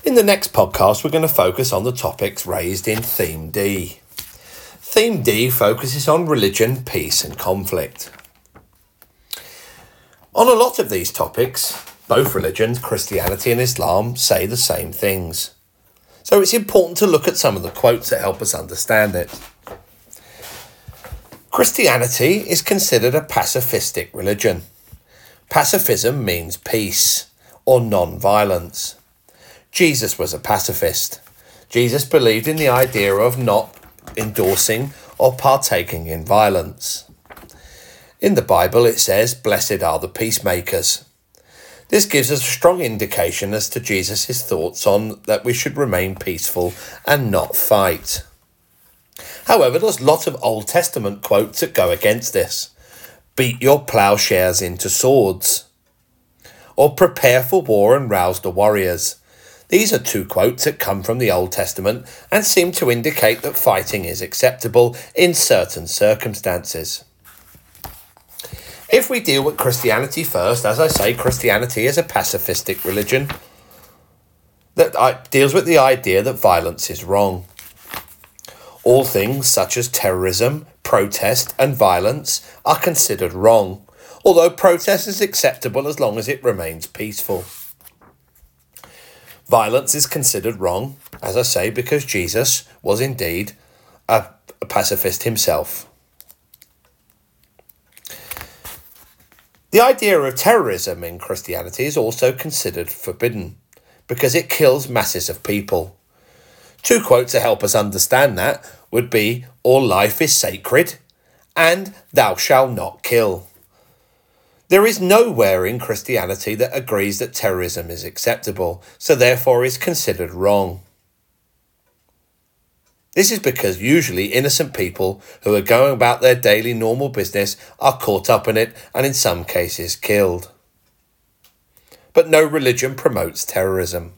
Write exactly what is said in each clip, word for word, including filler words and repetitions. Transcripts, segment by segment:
In the next podcast, we're going to focus on the topics raised in Theme D. Theme D focuses on religion, peace and conflict. On a lot of these topics, both religions, Christianity and Islam, say the same things. So it's important to look at some of the quotes that help us understand it. Christianity is considered a pacifistic religion. Pacifism means peace or non-violence. Jesus was a pacifist. Jesus believed in the idea of not endorsing or partaking in violence. In the Bible it says, "Blessed are the peacemakers." This gives us a strong indication as to Jesus' thoughts on that we should remain peaceful and not fight. However, there's lots of Old Testament quotes that go against this. Beat your ploughshares into swords. Or prepare for war and rouse the warriors. These are two quotes that come from the Old Testament and seem to indicate that fighting is acceptable in certain circumstances. If we deal with Christianity first, as I say, Christianity is a pacifistic religion that deals with the idea that violence is wrong. All things such as terrorism, protest and violence are considered wrong, although protest is acceptable as long as it remains peaceful. Violence is considered wrong, as I say, because Jesus was indeed a, a pacifist himself. The idea of terrorism in Christianity is also considered forbidden because it kills masses of people. Two quotes to help us understand that would be, "All life is sacred," and "Thou shalt not kill." There is nowhere in Christianity that agrees that terrorism is acceptable, so therefore is considered wrong. This is because usually innocent people who are going about their daily normal business are caught up in it and in some cases killed. But no religion promotes terrorism.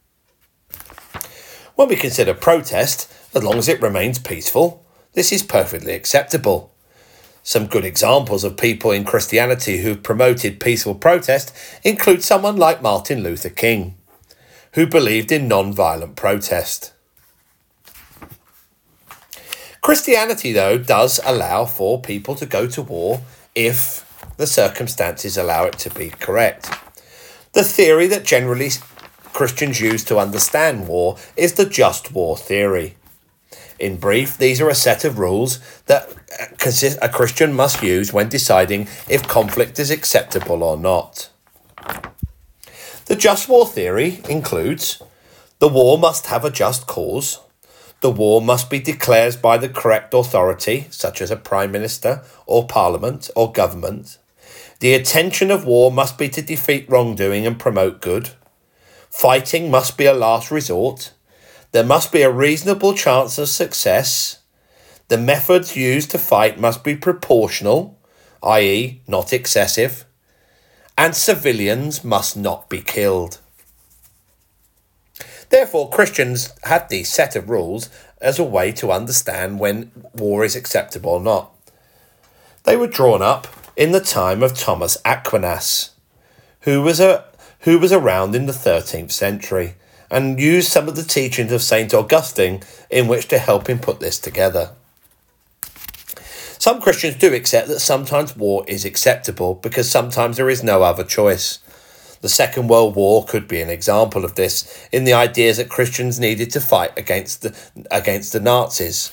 When we consider protest, as long as it remains peaceful, this is perfectly acceptable. Some good examples of people in Christianity who promoted peaceful protest include someone like Martin Luther King, who believed in non-violent protest. Christianity, though, does allow for people to go to war if the circumstances allow it to be correct. The theory that generally Christians use to understand war is the just war theory. In brief, these are a set of rules that a Christian must use when deciding if conflict is acceptable or not. The just war theory includes: the war must have a just cause. The war must be declared by the correct authority, such as a prime minister or parliament or government. The intention of war must be to defeat wrongdoing and promote good. Fighting must be a last resort. There must be a reasonable chance of success. The methods used to fight must be proportional, that is, not excessive. And civilians must not be killed. Therefore, Christians had these set of rules as a way to understand when war is acceptable or not. They were drawn up in the time of Thomas Aquinas, who was a who was around in the thirteenth century, and used some of the teachings of Saint Augustine in which to help him put this together. Some Christians do accept that sometimes war is acceptable because sometimes there is no other choice. The Second World War could be an example of this, in the ideas that Christians needed to fight against the, against the Nazis.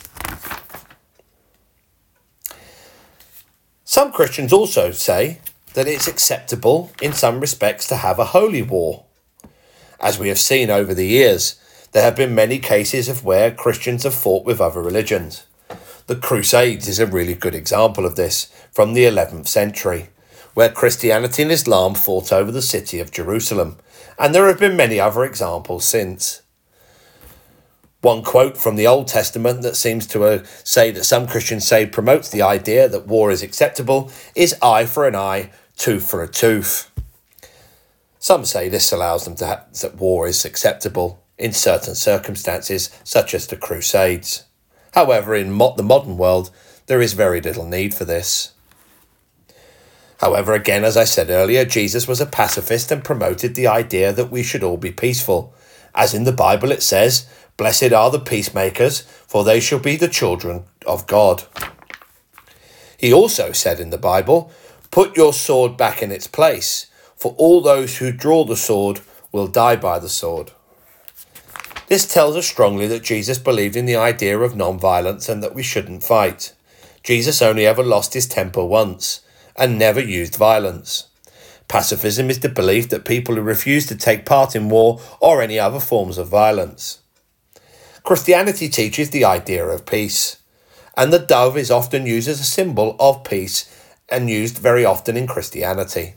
Some Christians also say that it's acceptable in some respects to have a holy war. As we have seen over the years, there have been many cases of where Christians have fought with other religions. The Crusades is a really good example of this, from the eleventh century. Where Christianity and Islam fought over the city of Jerusalem, and there have been many other examples since. One quote from the Old Testament that seems to uh, say that some Christians say promotes the idea that war is acceptable is eye for an eye, tooth for a tooth. Some say this allows them to have that war is acceptable in certain circumstances, such as the Crusades. However, in mo- the modern world, there is very little need for this. However, again, as I said earlier, Jesus was a pacifist and promoted the idea that we should all be peaceful. As in the Bible it says, "Blessed are the peacemakers, for they shall be the children of God." He also said in the Bible, "Put your sword back in its place, for all those who draw the sword will die by the sword." This tells us strongly that Jesus believed in the idea of non-violence and that we shouldn't fight. Jesus only ever lost his temper once and never used violence. Pacifism is the belief that people who refuse to take part in war or any other forms of violence. Christianity teaches the idea of peace, and the dove is often used as a symbol of peace and used very often in Christianity.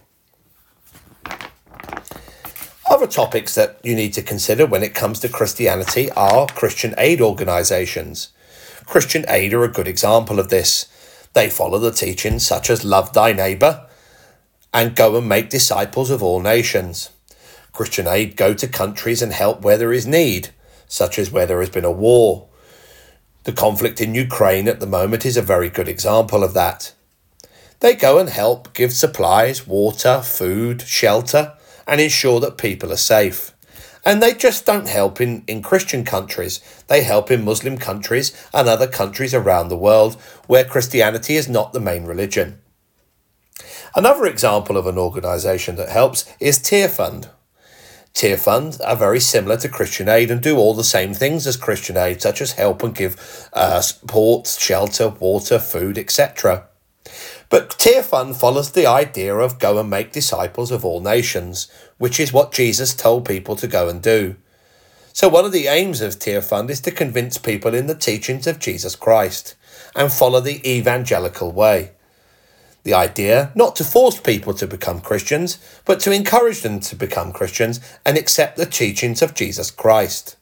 Other topics that you need to consider when it comes to Christianity are Christian aid organisations. Christian Aid are a good example of this. They follow the teachings such as love thy neighbour and go and make disciples of all nations. Christian Aid go to countries and help where there is need, such as where there has been a war. The conflict in Ukraine at the moment is a very good example of that. They go and help give supplies, water, food, shelter, and ensure that people are safe. And they just don't help in, in Christian countries. They help in Muslim countries and other countries around the world where Christianity is not the main religion. Another example of an organisation that helps is Tearfund. Tearfund are very similar to Christian Aid and do all the same things as Christian Aid, such as help and give uh, support, shelter, water, food, et cetera. But Tearfund follows the idea of go and make disciples of all nations, which is what Jesus told people to go and do. So one of the aims of Tearfund is to convince people in the teachings of Jesus Christ and follow the evangelical way. The idea not to force people to become Christians, but to encourage them to become Christians and accept the teachings of Jesus Christ.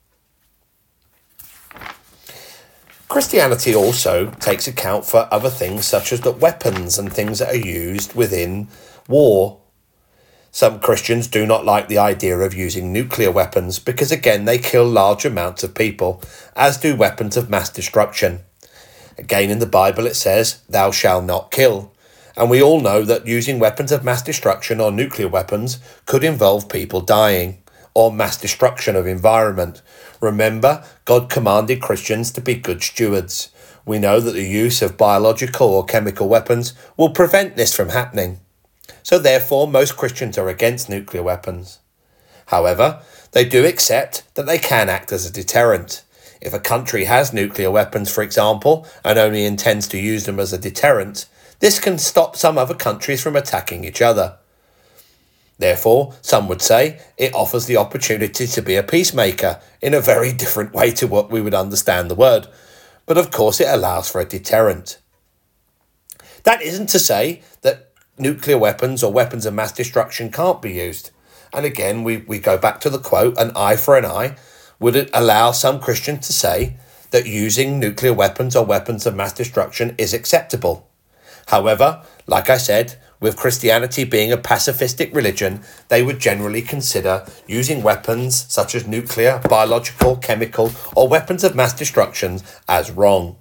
Christianity also takes account for other things such as the weapons and things that are used within war. Some Christians do not like the idea of using nuclear weapons because again they kill large amounts of people, as do weapons of mass destruction. Again in the Bible it says, "Thou shalt not kill." And we all know that using weapons of mass destruction or nuclear weapons could involve people dying or mass destruction of environment. Remember, God commanded Christians to be good stewards. We know that the use of biological or chemical weapons will prevent this from happening. So therefore, most Christians are against nuclear weapons. However, they do accept that they can act as a deterrent. If a country has nuclear weapons, for example, and only intends to use them as a deterrent, this can stop some other countries from attacking each other. Therefore, some would say it offers the opportunity to be a peacemaker in a very different way to what we would understand the word. But of course, it allows for a deterrent. That isn't to say that nuclear weapons or weapons of mass destruction can't be used. And again, we, we go back to the quote, "An eye for an eye," would it allow some Christians to say that using nuclear weapons or weapons of mass destruction is acceptable. However, like I said, with Christianity being a pacifistic religion, they would generally consider using weapons such as nuclear, biological, chemical, or weapons of mass destruction as wrong.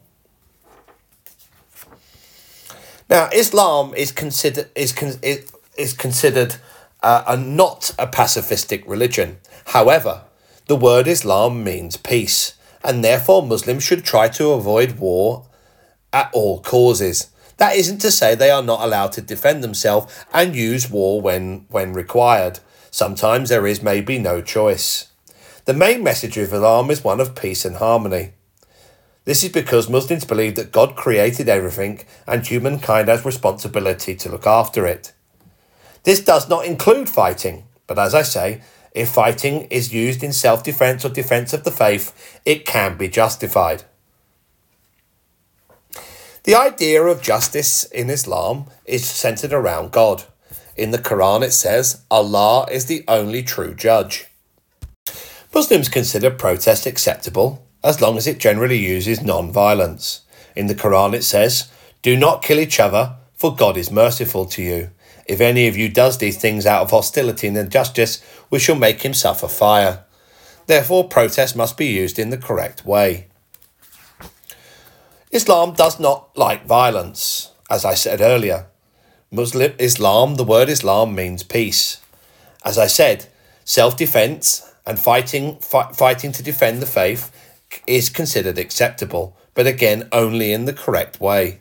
Now, Islam is considered is con- is considered uh, a not a pacifistic religion. However, the word Islam means peace, and therefore Muslims should try to avoid war at all causes. That isn't to say they are not allowed to defend themselves and use war when, when required. Sometimes there is maybe no choice. The main message of Islam is one of peace and harmony. This is because Muslims believe that God created everything and humankind has responsibility to look after it. This does not include fighting, but as I say, if fighting is used in self-defense or defense of the faith, it can be justified. The idea of justice in Islam is centered around God. In the Quran it says, Allah is the only true judge. Muslims consider protest acceptable as long as it generally uses non-violence. In the Quran it says, "Do not kill each other, for God is merciful to you. If any of you does these things out of hostility and injustice, we shall make him suffer fire." Therefore, protest must be used in the correct way. Islam does not like violence, as I said earlier. Muslim Islam, the word Islam means peace. As I said, self-defense and fighting fi- fighting to defend the faith is considered acceptable, but again only in the correct way.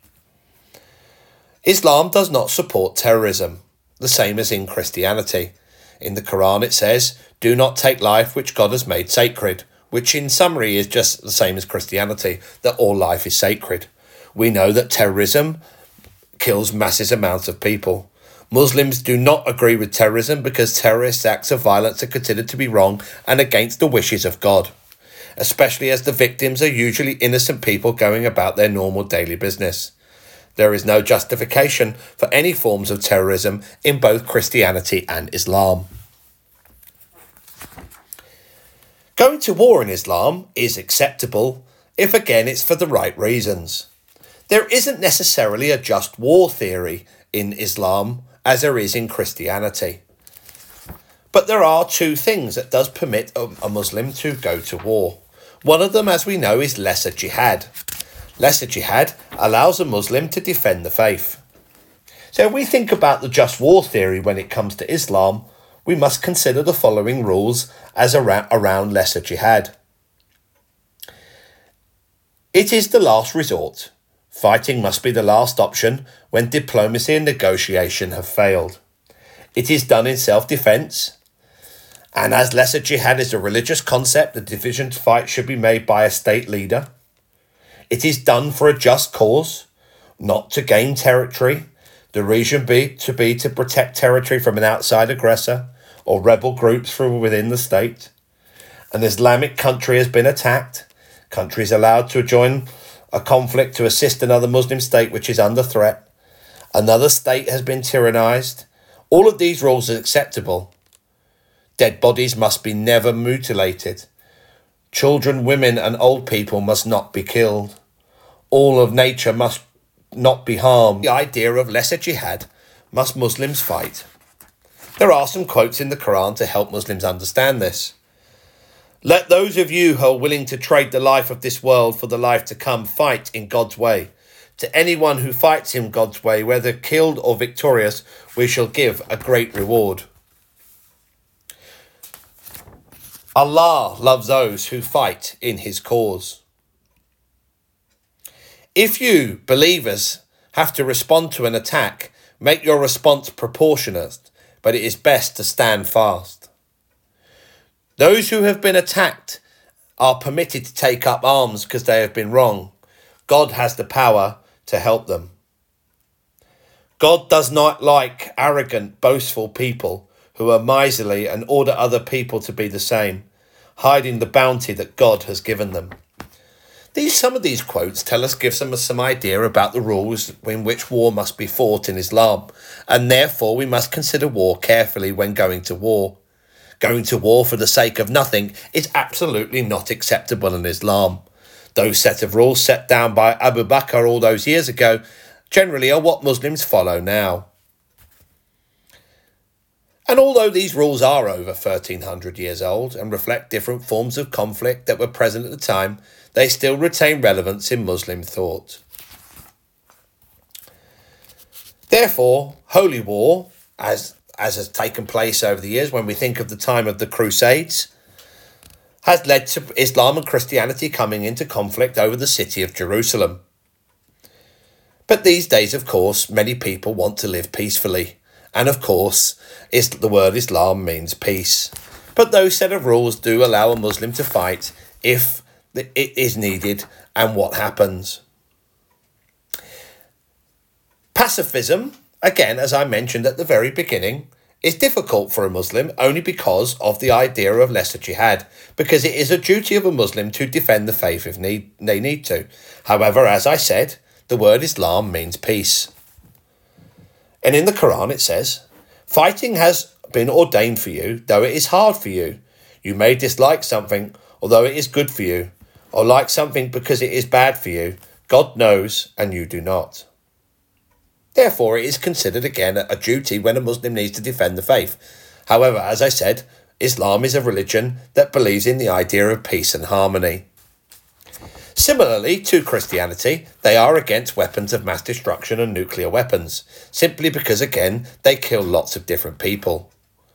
Islam does not support terrorism, the same as in Christianity. In the Quran it says, "Do not take life which God has made sacred," which in summary is just the same as Christianity, that all life is sacred. We know that terrorism kills massive amounts of people. Muslims do not agree with terrorism because terrorist acts of violence are considered to be wrong and against the wishes of God, especially as the victims are usually innocent people going about their normal daily business. There is no justification for any forms of terrorism in both Christianity and Islam. Going to war in Islam is acceptable if again it's for the right reasons. There isn't necessarily a just war theory in Islam as there is in Christianity. But there are two things that does permit a Muslim to go to war. One of them, as we know, is lesser jihad. Lesser jihad allows a Muslim to defend the faith. So if we think about the just war theory when it comes to Islam, we must consider the following rules as around, around lesser jihad. It is the last resort. Fighting must be the last option when diplomacy and negotiation have failed. It is done in self-defence, and as lesser jihad is a religious concept, the decision to fight should be made by a state leader. It is done for a just cause, not to gain territory. The reason be to be to protect territory from an outside aggressor or rebel groups from within the state. An Islamic country has been attacked. Countries allowed to join a conflict to assist another Muslim state which is under threat. Another state has been tyrannized. All of these rules are acceptable. Dead bodies must be never mutilated. Children, women and old people must not be killed. All of nature must not be harmed. The idea of lesser jihad, must Muslims fight? There are some quotes in the Quran to help Muslims understand this. Let those of you who are willing to trade the life of this world for the life to come fight in God's way. To anyone who fights in God's way, whether killed or victorious, we shall give a great reward. Allah loves those who fight in his cause. If you, believers, have to respond to an attack, make your response proportionate, but it is best to stand fast. Those who have been attacked are permitted to take up arms because they have been wrong. God has the power to help them. God does not like arrogant, boastful people who are miserly and order other people to be the same, hiding the bounty that God has given them. These some of these quotes tell us, gives us some idea about the rules in which war must be fought in Islam, and therefore we must consider war carefully when going to war. Going to war for the sake of nothing is absolutely not acceptable in Islam. Those set of rules set down by Abu Bakr all those years ago generally are what Muslims follow now. And although these rules are over thirteen hundred years old and reflect different forms of conflict that were present at the time, they still retain relevance in Muslim thought. Therefore, holy war, as, as has taken place over the years when we think of the time of the Crusades, has led to Islam and Christianity coming into conflict over the city of Jerusalem. But these days, of course, many people want to live peacefully. And of course, is the word Islam means peace. But those set of rules do allow a Muslim to fight if it is needed and what happens. Pacifism, again, as I mentioned at the very beginning, is difficult for a Muslim only because of the idea of lesser jihad, because it is a duty of a Muslim to defend the faith if need, they need to. However, as I said, the word Islam means peace. And in the Quran it says, fighting has been ordained for you, though it is hard for you. You may dislike something, although it is good for you, or like something because it is bad for you. God knows, and you do not. Therefore, it is considered again a duty when a Muslim needs to defend the faith. However, as I said, Islam is a religion that believes in the idea of peace and harmony. Similarly to Christianity, they are against weapons of mass destruction and nuclear weapons, simply because, again, they kill lots of different people.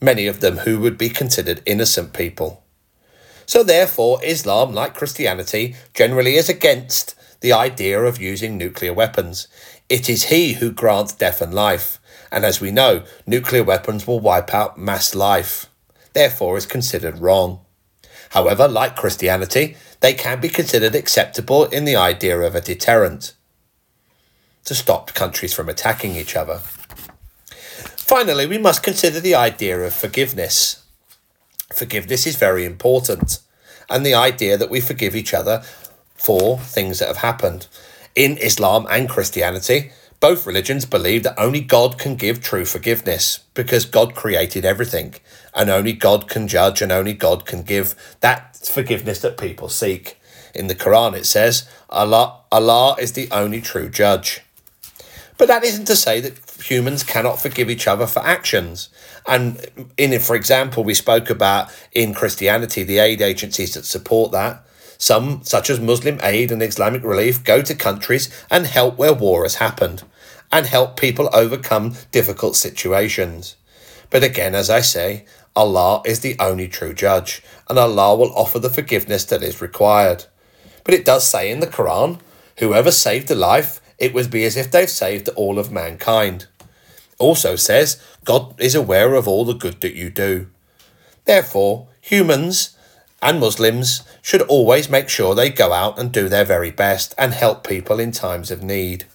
many of them who would be considered innocent people. So therefore, Islam, like Christianity, generally is against the idea of using nuclear weapons. It is he who grants death and life, and as we know, nuclear weapons will wipe out mass life, therefore is considered wrong. However, like Christianity, they can be considered acceptable in the idea of a deterrent to stop countries from attacking each other. Finally, we must consider the idea of forgiveness. Forgiveness is very important, and the idea that we forgive each other for things that have happened. In Islam and Christianity, both religions believe that only God can give true forgiveness, because God created everything, and only God can judge, and only God can give that forgiveness that people seek. In the Quran it says, Allah, Allah is the only true judge. But that isn't to say that humans cannot forgive each other for actions. And in, for example, we spoke about in Christianity, the aid agencies that support that. Some, such as Muslim Aid and Islamic Relief, go to countries and help where war has happened and help people overcome difficult situations. But again, as I say, Allah is the only true judge, and Allah will offer the forgiveness that is required. But it does say in the Quran, whoever saved a life, it would be as if they've saved all of mankind. Also says, God is aware of all the good that you do. Therefore, humans and Muslims should always make sure they go out and do their very best and help people in times of need.